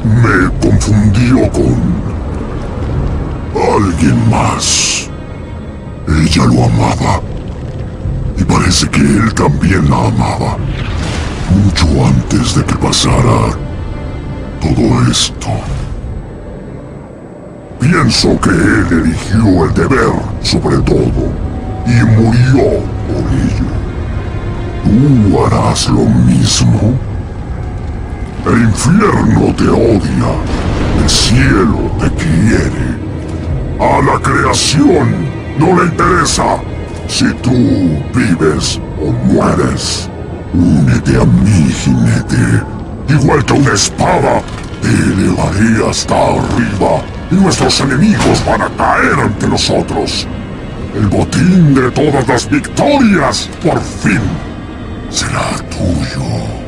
Me confundió con alguien más. Ella lo amaba. Y parece que él también la amaba. Mucho antes de que pasara todo esto. Pienso que él eligió el deber sobre todo y murió por ello. ¿Tú harás lo mismo? El infierno te odia, el cielo te quiere. A la creación no le interesa si tú vives o mueres. Únete a mí, jinete. Igual que una espada, te elevaré hasta arriba y nuestros enemigos van a caer ante nosotros. El botín de todas las victorias, por fin, será tuyo.